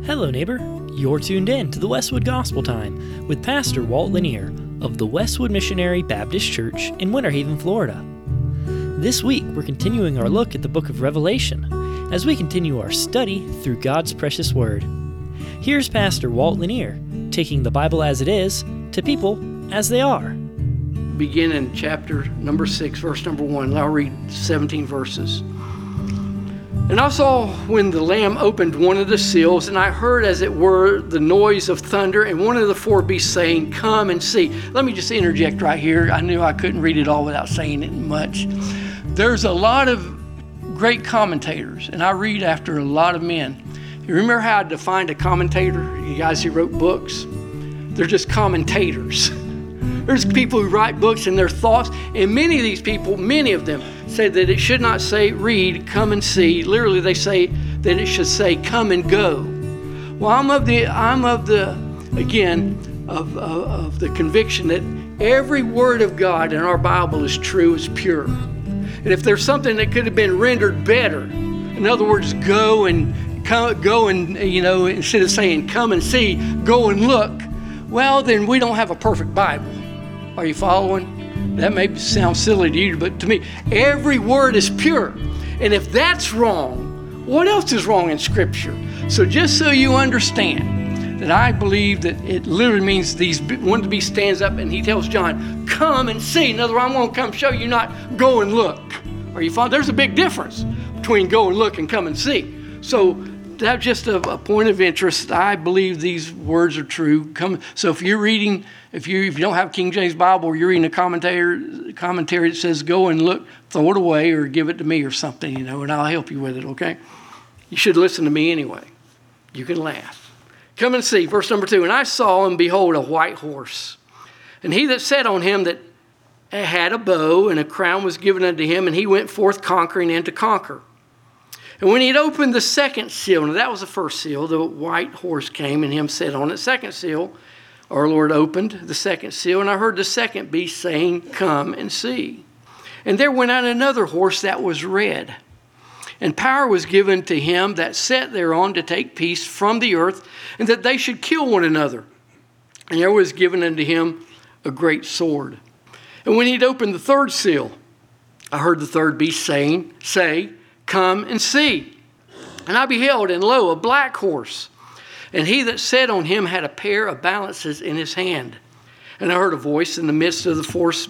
Hello, neighbor. You're tuned in to the Westwood Gospel Time with Pastor Walt Lanier of the Westwood Missionary Baptist Church in Winter Haven, Florida. This week, we're continuing our look at the book of Revelation as we continue our study through God's precious Word. Here's Pastor Walt Lanier taking the Bible as it is to people as they are. Begin in chapter number 6, verse number 1. I'll read 17 verses. And I saw when the Lamb opened one of the seals, and I heard as it were the noise of thunder, and one of the four beasts saying, "Come and see." Let me just interject right here. I knew I couldn't read it all without saying it much. There's a lot of great commentators, and I read after a lot of men. You remember how I defined a commentator? You guys who wrote books? They're just commentators. There's people who write books and their thoughts, and many of these people, many of them, say that it should not say read, come and see. Literally, they say that it should say come and go. Well, I'm of the conviction that every word of God in our Bible is true, is pure. And if there's something that could have been rendered better, in other words, go and instead of saying come and see, go and look, well, then we don't have a perfect Bible. Are you following? That may sound silly to you, but to me, every word is pure. And if that's wrong, what else is wrong in Scripture? So just so you understand that I believe that it literally means one of the beasts stands up and he tells John, come and see. In other words, I'm going to come show you, not go and look. Are you following? There's a big difference between go and look and come and see. So that's just a point of interest. I believe these words are true. So if you're reading, if you don't have King James Bible, or you're reading a commentary that says go and look, throw it away or give it to me or something, and I'll help you with it, okay? You should listen to me anyway. You can laugh. Come and see, verse number 2. And I saw, and behold, a white horse. And he that sat on him that had a bow, and a crown was given unto him, and he went forth conquering and to conquer. And when he had opened the second seal, now that was the first seal, the white horse came and him sat on it. Second seal, our Lord opened the second seal, and I heard the second beast saying, come and see. And there went out another horse that was red. And power was given to him that sat thereon to take peace from the earth, and that they should kill one another. And there was given unto him a great sword. And when he had opened the third seal, I heard the third beast say, come and see. And I beheld, and lo, a black horse. And he that sat on him had a pair of balances in his hand. And I heard a voice in the midst of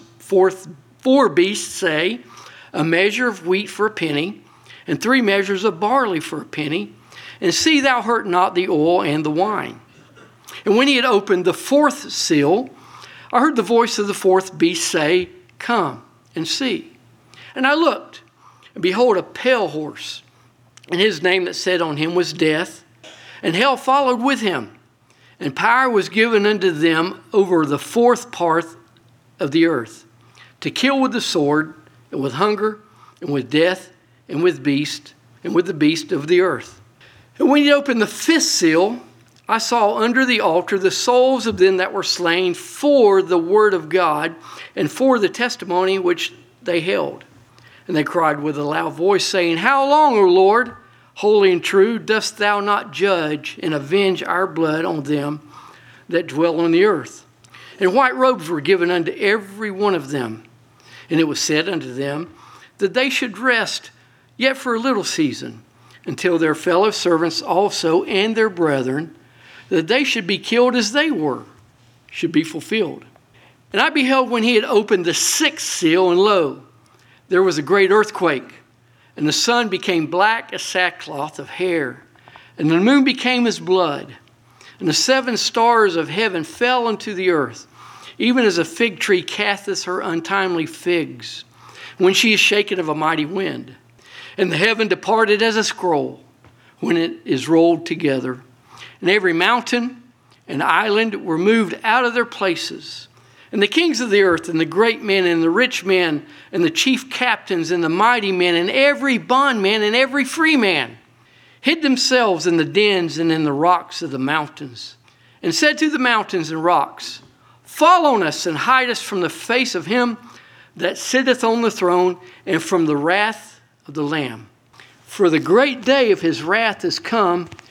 the four beasts say, a measure of wheat for a penny, and 3 measures of barley for a penny. And see thou hurt not the oil and the wine. And when he had opened the fourth seal, I heard the voice of the fourth beast say, come and see. And I looked, and behold, a pale horse, and his name that sat on him was Death, and hell followed with him. And power was given unto them over the fourth part of the earth, to kill with the sword, and with hunger, and with death, and with beast, and with the beast of the earth. And when he opened the fifth seal, I saw under the altar the souls of them that were slain for the word of God, and for the testimony which they held. And they cried with a loud voice, saying, how long, O Lord, holy and true, dost thou not judge and avenge our blood on them that dwell on the earth? And white robes were given unto every one of them. And it was said unto them that they should rest yet for a little season, until their fellow servants also and their brethren, that they should be killed as they were, should be fulfilled. And I beheld when he had opened the sixth seal, and lo, there was a great earthquake, and the sun became black as sackcloth of hair, and the moon became as blood, and the 7 stars of heaven fell unto the earth, even as a fig tree casteth her untimely figs, when she is shaken of a mighty wind. And the heaven departed as a scroll, when it is rolled together. And every mountain and island were moved out of their places. And the kings of the earth, and the great men, and the rich men, and the chief captains, and the mighty men, and every bondman, and every free man, hid themselves in the dens and in the rocks of the mountains, and said to the mountains and rocks, fall on us, and hide us from the face of him that sitteth on the throne, and from the wrath of the Lamb. For the great day of his wrath is come,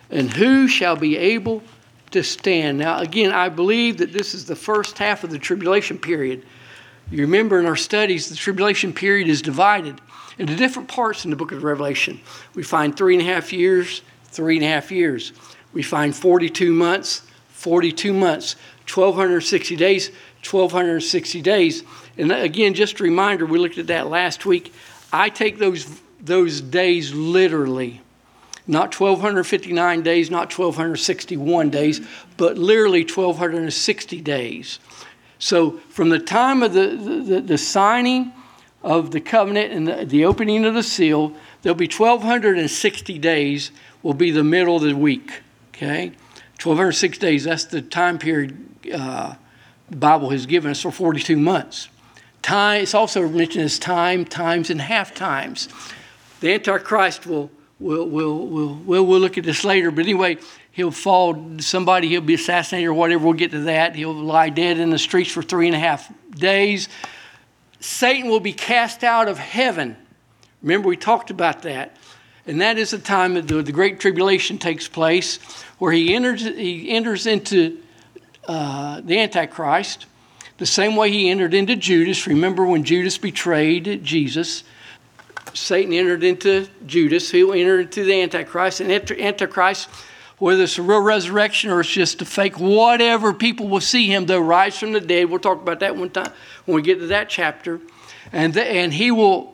And who shall be able to stand? Now, again, I believe that this is the first half of the tribulation period. You remember in our studies, the tribulation period is divided into different parts in the book of Revelation. We find 3.5 years, 3.5 years. We find 42 months, 42 months. 1,260 days, 1,260 days. And again, just a reminder, we looked at that last week. I take those days literally. Not 1,259 days, not 1,261 days, but literally 1,260 days. So from the time of the signing of the covenant and the opening of the seal, there'll be 1,260 days will be the middle of the week, okay? 1,206 days, that's the time period the Bible has given us for 42 months. Time, it's also mentioned as times, and half times. The Antichrist we'll look at this later, but anyway, he'll fall, he'll be assassinated or whatever, we'll get to that. He'll lie dead in the streets for 3.5 days. Satan will be cast out of heaven. Remember, we talked about that. And that is the time that the Great Tribulation takes place, where he enters into the Antichrist, the same way he entered into Judas. Remember when Judas betrayed Jesus, Satan entered into Judas, he'll enter into the Antichrist. And Antichrist, whether it's a real resurrection or it's just a fake, whatever, people will see him, they'll rise from the dead. We'll talk about that one time when we get to that chapter. And he will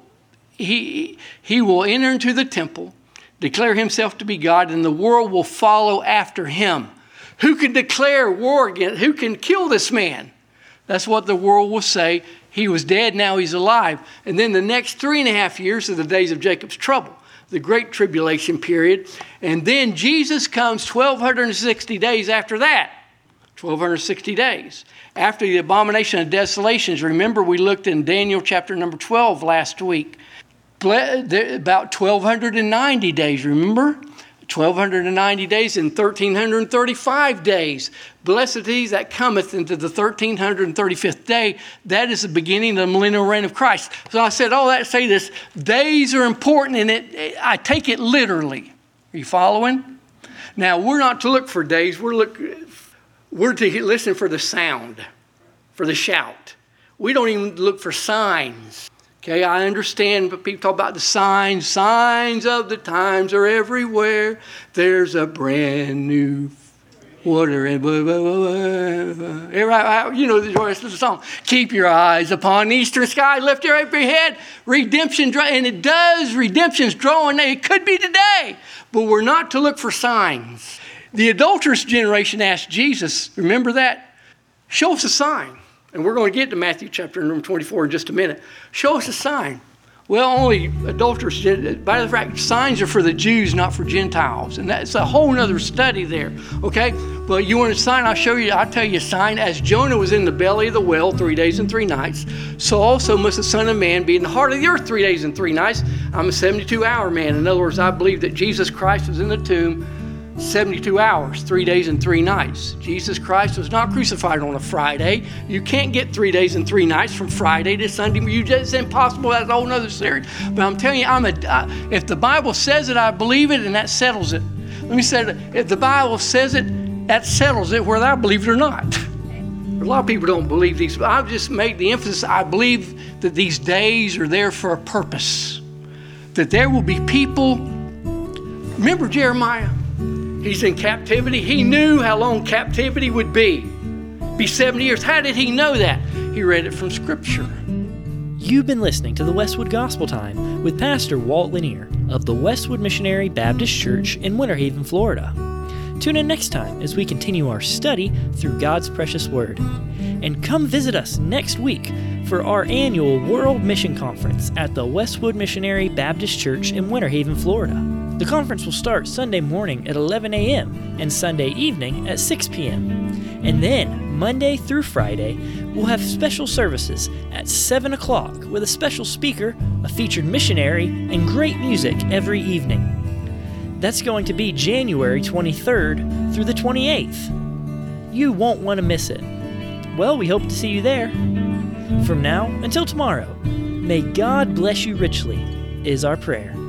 enter into the temple, declare himself to be God, and the world will follow after him. Who can declare war against? Who can kill this man? That's what the world will say. He was dead, now he's alive. And then the next 3.5 years are the days of Jacob's trouble, the great tribulation period. And then Jesus comes 1,260 days after that. 1,260 days. After the abomination of desolations. Remember, we looked in Daniel chapter number 12 last week. About 1,290 days, remember? 1,290 days and 1,335 days. Blessed is he that cometh into the 1,335th day. That is the beginning of the millennial reign of Christ. So I said all that to say this. Days are important, and I take it literally. Are you following? Now, we're not to look for days. We're to listen for the sound, for the shout. We don't even look for signs. Okay, I understand, but people talk about the signs. Signs of the times are everywhere. There's a brand new water and you know the rest of the song. Keep your eyes upon the eastern sky, lift your head. Redemption, and it does. Redemption's drawing. It could be today, but we're not to look for signs. The adulterous generation asked Jesus, remember that? Show us a sign. And we're going to get to Matthew chapter number 24 in just a minute. Show us a sign. Well, only adulterers did. By the fact, signs are for the Jews, not for Gentiles. And that's a whole other study there. Okay? But you want a sign? I'll tell you a sign. As Jonah was in the belly of the whale 3 days and 3 nights, so also must the Son of Man be in the heart of the earth 3 days and 3 nights. I'm a 72-hour man. In other words, I believe that Jesus Christ was in the tomb 72 hours, 3 days and 3 nights. Jesus Christ was not crucified on a Friday. You can't get 3 days and 3 nights from Friday to Sunday. It's impossible. That's a whole other series. But I'm telling you, if the Bible says it, I believe it, and that settles it. Let me say it. If the Bible says it, that settles it, whether I believe it or not. A lot of people don't believe these. But I've just made the emphasis. I believe that these days are there for a purpose. That there will be people. Remember Jeremiah? He's in captivity. He knew how long captivity would be 70 years. How did he know that? He read it from Scripture. You've been listening to the Westwood Gospel Time with Pastor Walt Lanier of the Westwood Missionary Baptist Church in Winter Haven, Florida. Tune in next time as we continue our study through God's precious Word. And come visit us next week for our annual World Mission Conference at the Westwood Missionary Baptist Church in Winter Haven, Florida. The conference will start Sunday morning at 11 a.m. and Sunday evening at 6 p.m. And then, Monday through Friday, we'll have special services at 7 o'clock with a special speaker, a featured missionary, and great music every evening. That's going to be January 23rd through the 28th. You won't want to miss it. Well, we hope to see you there. From now until tomorrow, may God bless you richly, is our prayer.